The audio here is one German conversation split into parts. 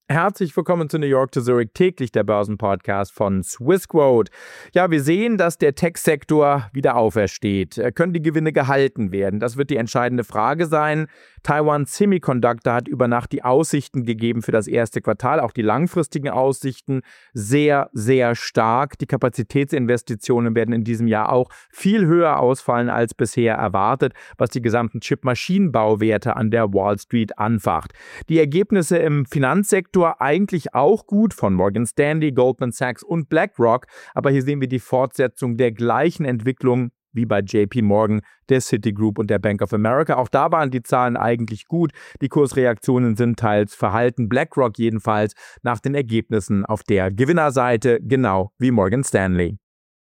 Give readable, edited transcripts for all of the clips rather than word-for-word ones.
Herzlich willkommen zu New York to Zurich, täglich der Börsenpodcast von Swissquote. Ja, wir sehen, dass der Tech-Sektor wieder aufersteht. Können die Gewinne gehalten werden? Das wird die entscheidende Frage sein. Taiwan Semiconductor hat über Nacht die Aussichten gegeben für das erste Quartal, auch die langfristigen Aussichten sehr, sehr stark. Die Kapazitätsinvestitionen werden in diesem Jahr auch viel höher ausfallen als bisher erwartet, was die gesamten Chip-Maschinenbauwerte an der Wall Street anfacht. Die Ergebnisse im Finanzsektor eigentlich auch gut von Morgan Stanley, Goldman Sachs und BlackRock, aber hier sehen wir die Fortsetzung der gleichen Entwicklung wie bei JP Morgan, der Citigroup und der Bank of America. Auch da waren die Zahlen eigentlich gut. Die Kursreaktionen sind teils verhalten. BlackRock jedenfalls nach den Ergebnissen auf der Gewinnerseite, genau wie Morgan Stanley.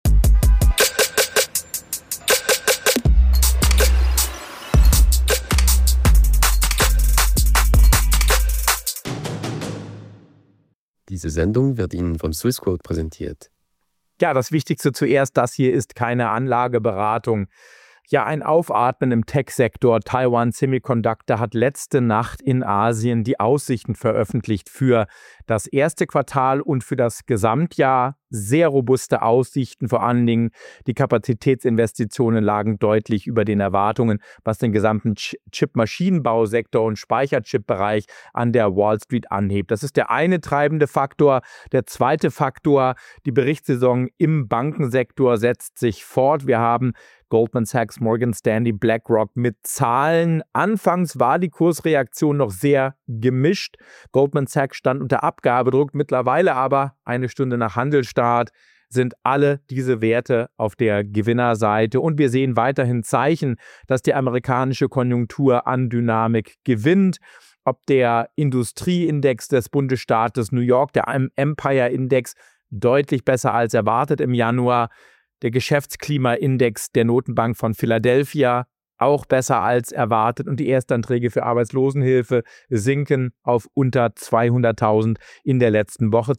Diese Sendung wird Ihnen von Swissquote präsentiert. Ja, das Wichtigste zuerst, das hier ist keine Anlageberatung. Ja, ein Aufatmen im Tech-Sektor. Taiwan Semiconductor hat letzte Nacht in Asien die Aussichten veröffentlicht für das erste Quartal und für das Gesamtjahr. Sehr robuste Aussichten, vor allen Dingen die Kapazitätsinvestitionen lagen deutlich über den Erwartungen, was den gesamten Chip-Maschinenbausektor und Speicherchip-Bereich an der Wall Street anhebt. Das ist der eine treibende Faktor. Der zweite Faktor, die Berichtssaison im Bankensektor setzt sich fort. Wir haben Goldman Sachs, Morgan Stanley, BlackRock mit Zahlen. Anfangs war die Kursreaktion noch sehr gemischt. Goldman Sachs stand unter Abgabedruck. Mittlerweile aber, eine Stunde nach Handelsstart, sind alle diese Werte auf der Gewinnerseite. Und wir sehen weiterhin Zeichen, dass die amerikanische Konjunktur an Dynamik gewinnt. Ob der Industrieindex des Bundesstaates New York, der Empire-Index, deutlich besser als erwartet im Januar. Der Geschäftsklimaindex der Notenbank von Philadelphia auch besser als erwartet und die Erstanträge für Arbeitslosenhilfe sinken auf unter 200.000 in der letzten Woche.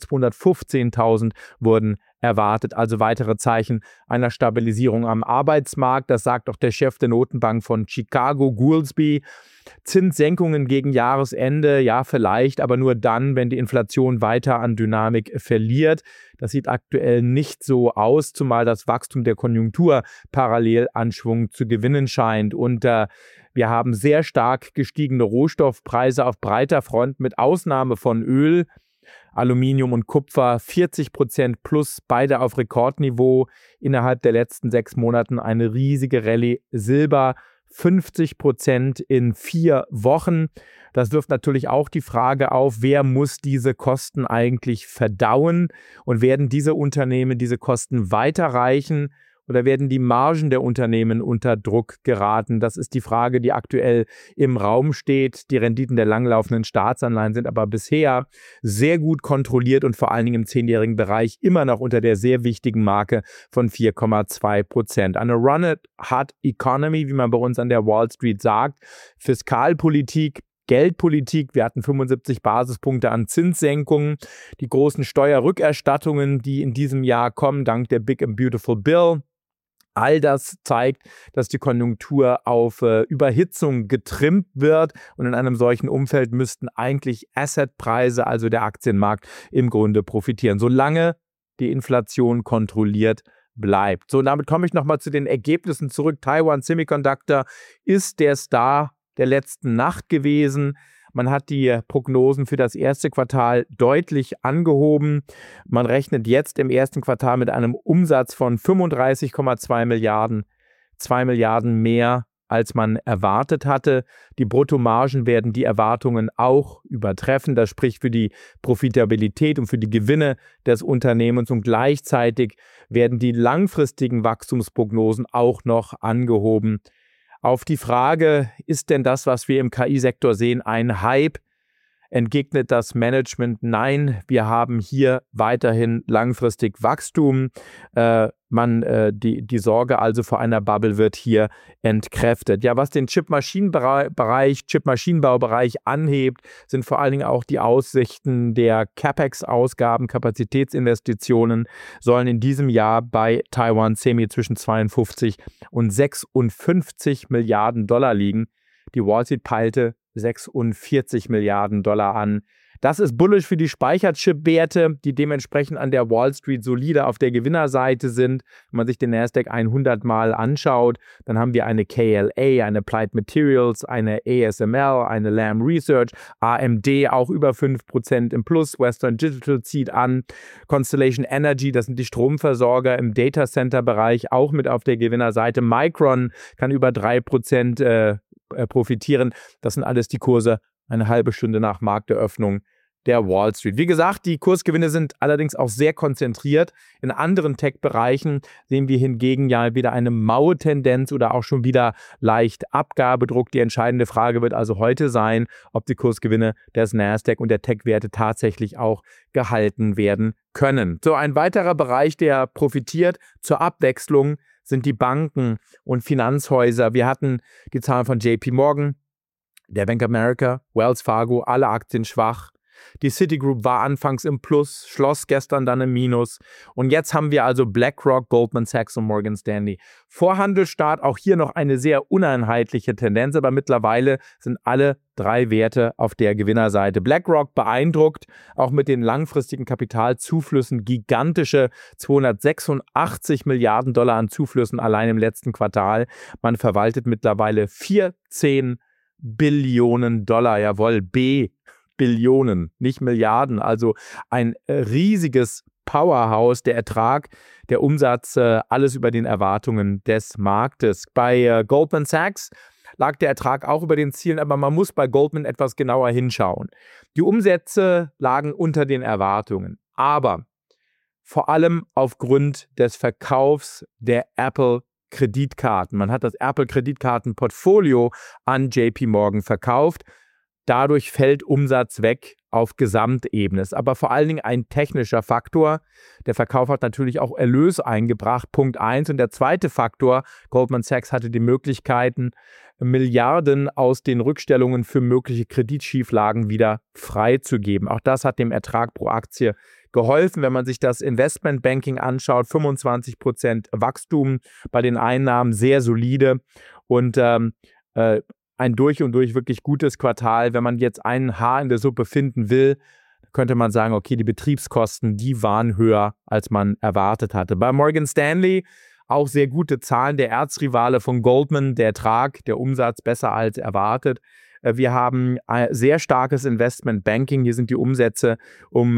215.000 wurden erwartet, also weitere Zeichen einer Stabilisierung am Arbeitsmarkt. Das sagt auch der Chef der Notenbank von Chicago, Goolsbee. Zinssenkungen gegen Jahresende, ja vielleicht, aber nur dann, wenn die Inflation weiter an Dynamik verliert. Das sieht aktuell nicht so aus, zumal das Wachstum der Konjunktur parallel an Schwung zu gewinnen scheint. Und wir haben sehr stark gestiegene Rohstoffpreise auf breiter Front mit Ausnahme von Öl. Aluminium und Kupfer 40% plus, beide auf Rekordniveau. Innerhalb der letzten 6 Monaten eine riesige Rallye. Silber 50% in 4 Wochen. Das wirft natürlich auch die Frage auf, wer muss diese Kosten eigentlich verdauen und werden diese Unternehmen diese Kosten weiterreichen oder werden die Margen der Unternehmen unter Druck geraten? Das ist die Frage, die aktuell im Raum steht. Die Renditen der langlaufenden Staatsanleihen sind aber bisher sehr gut kontrolliert und vor allen Dingen im 10-jährigen Bereich immer noch unter der sehr wichtigen Marke von 4,2%. Eine Run-it-hot Economy, wie man bei uns an der Wall Street sagt. Fiskalpolitik, Geldpolitik, wir hatten 75 Basispunkte an Zinssenkungen, die großen Steuerrückerstattungen, die in diesem Jahr kommen, dank der Big and Beautiful Bill. All das zeigt, dass die Konjunktur auf Überhitzung getrimmt wird und in einem solchen Umfeld müssten eigentlich Assetpreise, also der Aktienmarkt, im Grunde profitieren, solange die Inflation kontrolliert bleibt. So, damit komme ich nochmal zu den Ergebnissen zurück. Taiwan Semiconductor ist der Star der letzten Nacht gewesen. Man hat die Prognosen für das erste Quartal deutlich angehoben. Man rechnet jetzt im ersten Quartal mit einem Umsatz von 35,2 Milliarden, 2 Milliarden mehr, als man erwartet hatte. Die Bruttomargen werden die Erwartungen auch übertreffen. Das spricht für die Profitabilität und für die Gewinne des Unternehmens und gleichzeitig werden die langfristigen Wachstumsprognosen auch noch angehoben. Auf die Frage, ist denn das, was wir im KI-Sektor sehen, ein Hype, entgegnet das Management, nein, wir haben hier weiterhin langfristig Wachstum. Die Sorge also vor einer Bubble wird hier entkräftet. Ja, was den Chip-Maschinenbaubereich anhebt, sind vor allen Dingen auch die Aussichten der CapEx-Ausgaben, Kapazitätsinvestitionen sollen in diesem Jahr bei Taiwan Semi zwischen 52 und 56 Milliarden Dollar liegen. Die Wall Street peilte 46 Milliarden Dollar an. Das ist bullish für die Speicherchip-Werte, die dementsprechend an der Wall Street solide auf der Gewinnerseite sind. Wenn man sich den Nasdaq 100 mal anschaut, dann haben wir eine KLA, eine Applied Materials, eine ASML, eine Lam Research, AMD auch über 5% im Plus, Western Digital zieht an, Constellation Energy, das sind die Stromversorger im Datacenter-Bereich, auch mit auf der Gewinnerseite. Micron kann über 3% profitieren. Das sind alles die Kurse eine halbe Stunde nach Markteröffnung der Wall Street. Wie gesagt, die Kursgewinne sind allerdings auch sehr konzentriert. In anderen Tech-Bereichen sehen wir hingegen ja wieder eine maue Tendenz oder auch schon wieder leicht Abgabedruck. Die entscheidende Frage wird also heute sein, ob die Kursgewinne des Nasdaq und der Tech-Werte tatsächlich auch gehalten werden können. So, ein weiterer Bereich, der profitiert zur Abwechslung, sind die Banken und Finanzhäuser. Wir hatten die Zahlen von JP Morgan, der Bank of America, Wells Fargo, alle Aktien schwach. Die Citigroup war anfangs im Plus, schloss gestern dann im Minus. Und jetzt haben wir also BlackRock, Goldman Sachs und Morgan Stanley. Vor Handelsstart auch hier noch eine sehr uneinheitliche Tendenz, aber mittlerweile sind alle drei Werte auf der Gewinnerseite. BlackRock beeindruckt, auch mit den langfristigen Kapitalzuflüssen, gigantische 286 Milliarden Dollar an Zuflüssen allein im letzten Quartal. Man verwaltet mittlerweile 14 Billionen Dollar, jawohl, Billionen, nicht Milliarden, also ein riesiges Powerhouse, der Ertrag, der Umsatz, alles über den Erwartungen des Marktes. Bei Goldman Sachs lag der Ertrag auch über den Zielen, aber man muss bei Goldman etwas genauer hinschauen. Die Umsätze lagen unter den Erwartungen, aber vor allem aufgrund des Verkaufs der Apple Kreditkarten. Man hat das Apple Kreditkartenportfolio an JP Morgan verkauft. Dadurch fällt Umsatz weg auf Gesamtebene. Ist aber vor allen Dingen ein technischer Faktor. Der Verkauf hat natürlich auch Erlös eingebracht, Punkt 1. Und der zweite Faktor, Goldman Sachs hatte die Möglichkeiten, Milliarden aus den Rückstellungen für mögliche Kreditschieflagen wieder freizugeben. Auch das hat dem Ertrag pro Aktie geholfen. Wenn man sich das Investmentbanking anschaut, 25% Wachstum bei den Einnahmen, sehr solide und ein durch und durch wirklich gutes Quartal. Wenn man jetzt ein Haar in der Suppe finden will, könnte man sagen, okay, die Betriebskosten, die waren höher, als man erwartet hatte. Bei Morgan Stanley auch sehr gute Zahlen, der Erzrivale von Goldman, der Ertrag, der Umsatz besser als erwartet. Wir haben ein sehr starkes Investmentbanking. Hier sind die Umsätze um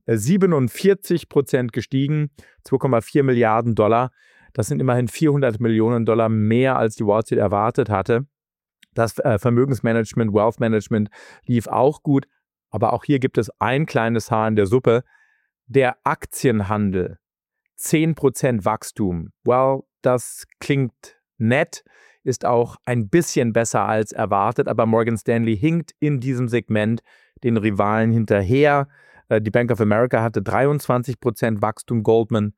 47% gestiegen, 2,4 Milliarden Dollar. Das sind immerhin 400 Millionen Dollar mehr, als die Wall Street erwartet hatte. Das Vermögensmanagement, Wealth Management lief auch gut. Aber auch hier gibt es ein kleines Haar in der Suppe. Der Aktienhandel, 10% Wachstum. Well, das klingt nett, ist auch ein bisschen besser als erwartet, aber Morgan Stanley hinkt in diesem Segment den Rivalen hinterher. Die Bank of America hatte 23% Wachstum, Goldman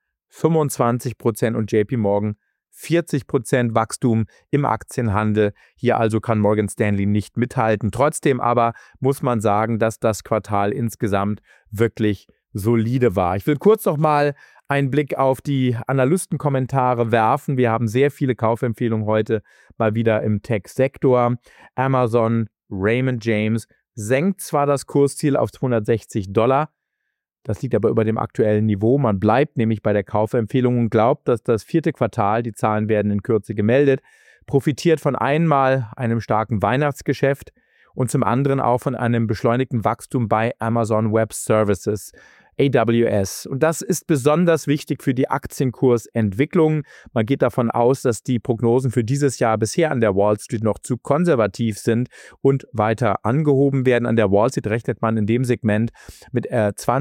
25% und JP Morgan 40% Wachstum im Aktienhandel. Hier also kann Morgan Stanley nicht mithalten. Trotzdem aber muss man sagen, dass das Quartal insgesamt wirklich solide war. Ich will kurz noch mal einen Blick auf die Analystenkommentare werfen. Wir haben sehr viele Kaufempfehlungen heute mal wieder im Tech-Sektor. Amazon, Raymond James senkt zwar das Kursziel auf $260, das liegt aber über dem aktuellen Niveau. Man bleibt nämlich bei der Kaufempfehlung und glaubt, dass das vierte Quartal, die Zahlen werden in Kürze gemeldet, profitiert von einmal einem starken Weihnachtsgeschäft und zum anderen auch von einem beschleunigten Wachstum bei Amazon Web Services, AWS. Und das ist besonders wichtig für die Aktienkursentwicklung. Man geht davon aus, dass die Prognosen für dieses Jahr bisher an der Wall Street noch zu konservativ sind und weiter angehoben werden. An der Wall Street rechnet man in dem Segment mit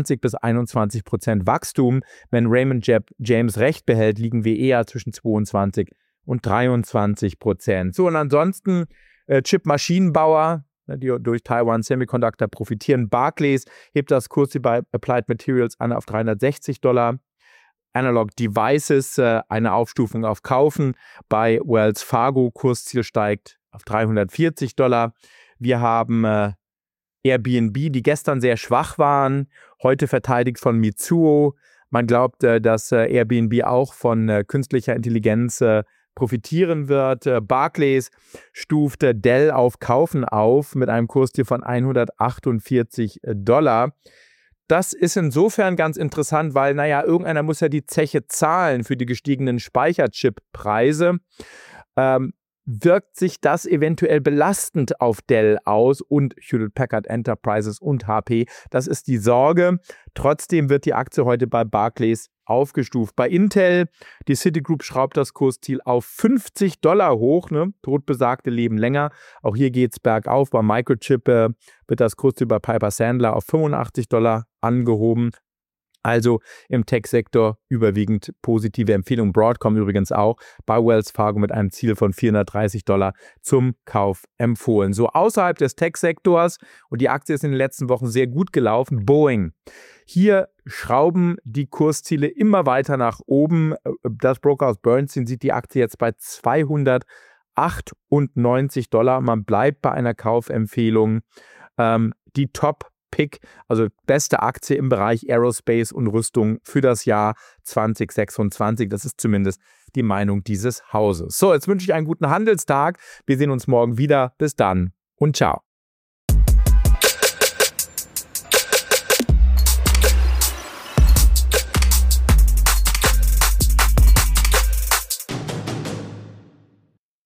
20-21% Wachstum. Wenn Raymond James recht behält, liegen wir eher zwischen 22 und 23%. So, und ansonsten Chip-Maschinenbauer, die durch Taiwan Semiconductor profitieren. Barclays hebt das Kursziel bei Applied Materials an auf $360. Analog Devices, eine Aufstufung auf Kaufen. Bei Wells Fargo, Kursziel steigt auf $340. Wir haben Airbnb, die gestern sehr schwach waren, heute verteidigt von Mitsuo. Man glaubt, dass Airbnb auch von künstlicher Intelligenz profitieren wird. Barclays stuft Dell auf Kaufen auf mit einem Kursziel von $148. Das ist insofern ganz interessant, weil, irgendeiner muss ja die Zeche zahlen für die gestiegenen Speicherchip-Preise. Wirkt sich das eventuell belastend auf Dell aus und Hewlett-Packard Enterprises und HP? Das ist die Sorge. Trotzdem wird die Aktie heute bei Barclays aufgestuft. Bei Intel, die Citigroup schraubt das Kursziel auf $50 hoch. Totbesagte leben länger. Auch hier geht es bergauf. Bei Microchip wird das Kursziel bei Piper Sandler auf $85 angehoben. Also im Tech-Sektor überwiegend positive Empfehlung. Broadcom übrigens auch bei Wells Fargo mit einem Ziel von $430 zum Kauf empfohlen. So außerhalb des Tech-Sektors, und die Aktie ist in den letzten Wochen sehr gut gelaufen, Boeing. Hier schrauben die Kursziele immer weiter nach oben. Das Brokerhaus Bernstein sieht die Aktie jetzt bei $298. Man bleibt bei einer Kaufempfehlung. Die Top-Pick, also beste Aktie im Bereich Aerospace und Rüstung für das Jahr 2026. Das ist zumindest die Meinung dieses Hauses. So, jetzt wünsche ich einen guten Handelstag. Wir sehen uns morgen wieder. Bis dann und ciao.